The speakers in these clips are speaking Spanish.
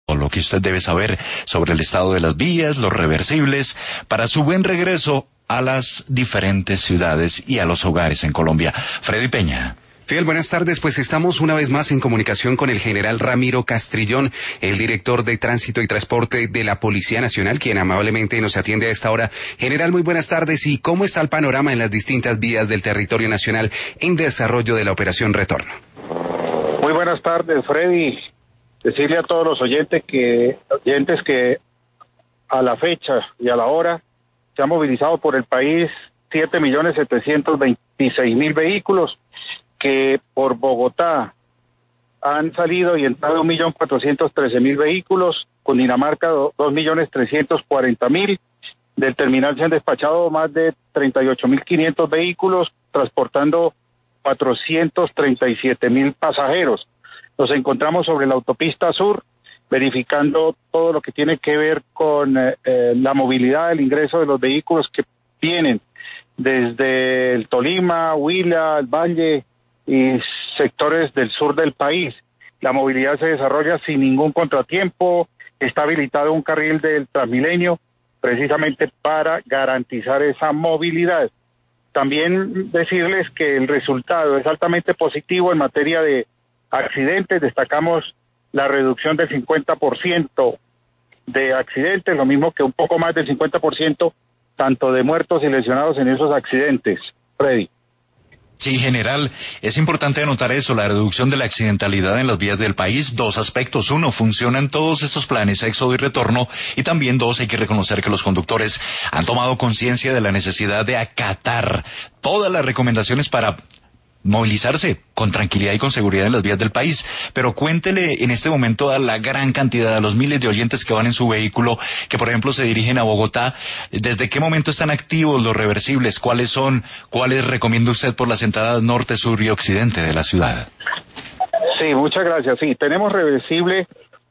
lo que usted debe saber sobre el estado de las vías, los reversibles, para su buen regreso a las diferentes ciudades y a los hogares en Colombia. Freddy Peña. Fidel, buenas tardes. Pues estamos una vez más en comunicación con el general Ramiro Castrillón, el director de Tránsito y Transporte de la Policía Nacional, quien amablemente nos atiende a esta hora. General, muy buenas tardes. ¿Y cómo está el panorama en las distintas vías del territorio nacional en desarrollo de la Operación Retorno? Muy buenas tardes, Freddy. Decirle a todos los oyentes que a la fecha y a la hora se han movilizado por el país 7.726.000 vehículos, que por Bogotá han salido y entrado 1.413.000 vehículos, Cundinamarca 2.340.000, del terminal se han despachado más de 38.500 vehículos, transportando 437.000 pasajeros. Nos encontramos sobre la autopista sur, verificando todo lo que tiene que ver con la movilidad, el ingreso de los vehículos que vienen desde el Tolima, Huila, el Valle y sectores del sur del país. La movilidad se desarrolla sin ningún contratiempo, está habilitado un carril del Transmilenio precisamente para garantizar esa movilidad. También decirles que el resultado es altamente positivo en materia de accidentes. Destacamos la reducción del 50% de accidentes, lo mismo que un poco más del 50% tanto de muertos y lesionados en esos accidentes. Freddy. Sí, general, es importante anotar eso, la reducción de la accidentalidad en las vías del país. Dos aspectos. Uno, funcionan todos estos planes, éxodo y retorno. Y también dos, hay que reconocer que los conductores han tomado conciencia de la necesidad de acatar todas las recomendaciones para movilizarse con tranquilidad y con seguridad en las vías del país. Pero cuéntele en este momento a la gran cantidad, a los miles de oyentes que van en su vehículo, que por ejemplo se dirigen a Bogotá, ¿desde qué momento están activos los reversibles? ¿Cuáles son? ¿Cuáles recomienda usted por las entradas norte, sur y occidente de la ciudad? Sí, muchas gracias. Sí, tenemos reversible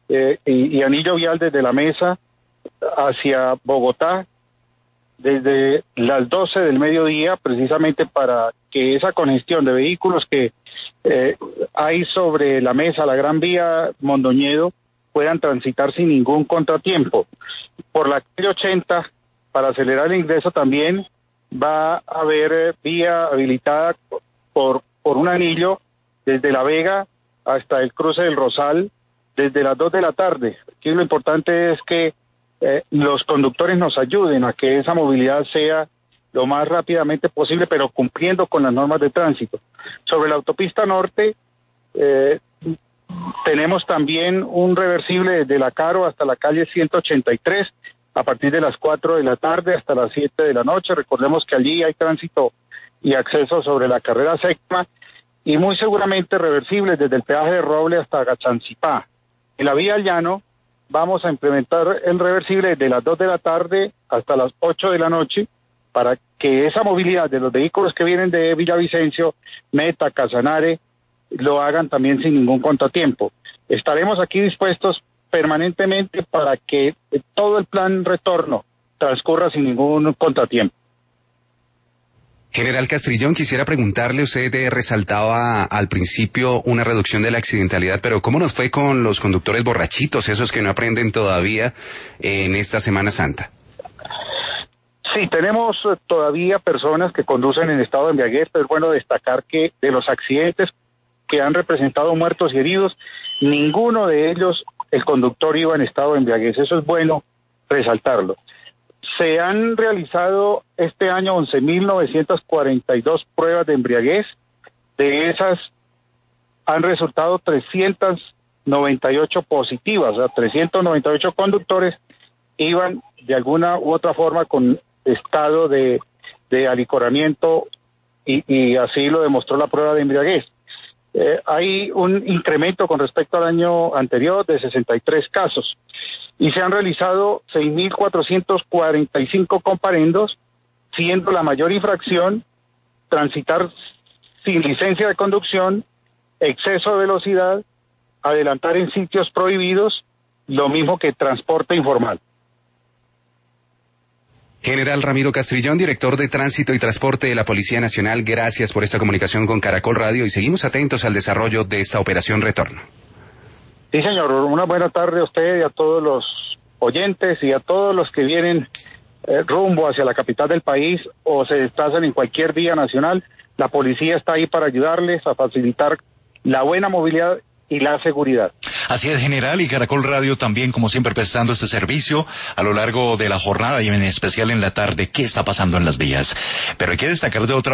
y anillo vial desde la mesa hacia Bogotá, desde las 12 del mediodía, precisamente para que esa congestión de vehículos que hay sobre la mesa, la Gran Vía Mondoñedo, puedan transitar sin ningún contratiempo. Por la calle 80, para acelerar el ingreso también, va a haber vía habilitada por un anillo desde La Vega hasta el cruce del Rosal, desde las 2 de la tarde. Aquí lo importante es que los conductores nos ayuden a que esa movilidad sea lo más rápidamente posible, pero cumpliendo con las normas de tránsito. Sobre la autopista norte, tenemos también un reversible desde La Caro hasta la calle 183, a partir de las 4 de la tarde hasta las 7 de la noche. Recordemos que allí hay tránsito y acceso sobre la carrera séptima, y muy seguramente reversibles desde el peaje de Roble hasta Gachancipá. En la vía al llano, vamos a implementar el reversible desde las 2 de la tarde hasta las 8 de la noche, para que esa movilidad de los vehículos que vienen de Villavicencio, Meta, Casanare, lo hagan también sin ningún contratiempo. Estaremos aquí dispuestos permanentemente para que todo el plan retorno transcurra sin ningún contratiempo. General Castrillón, quisiera preguntarle, usted resaltaba al principio una reducción de la accidentalidad, pero ¿cómo nos fue con los conductores borrachitos, esos que no aprenden todavía en esta Semana Santa? Sí, tenemos todavía personas que conducen en estado de embriaguez, pero es bueno destacar que de los accidentes que han representado muertos y heridos, ninguno de ellos el conductor iba en estado de embriaguez. Eso es bueno resaltarlo. Se han realizado este año 11.942 pruebas de embriaguez. De esas han resultado 398 positivas, o sea, 398 conductores iban de alguna u otra forma con estado de alicoramiento y así lo demostró la prueba de embriaguez. Hay un incremento con respecto al año anterior de 63 casos y se han realizado 6.445 comparendos, siendo la mayor infracción transitar sin licencia de conducción, exceso de velocidad, adelantar en sitios prohibidos, lo mismo que transporte informal. General Ramiro Castrillón, director de Tránsito y Transporte de la Policía Nacional, gracias por esta comunicación con Caracol Radio y seguimos atentos al desarrollo de esta Operación Retorno. Sí, señor, una buena tarde a usted y a todos los oyentes y a todos los que vienen rumbo hacia la capital del país o se desplazan en cualquier vía nacional. La policía está ahí para ayudarles a facilitar la buena movilidad y la seguridad. Así es, general, y Caracol Radio también, como siempre, prestando este servicio a lo largo de la jornada y en especial en la tarde. ¿Qué está pasando en las vías? Pero hay que destacar de otra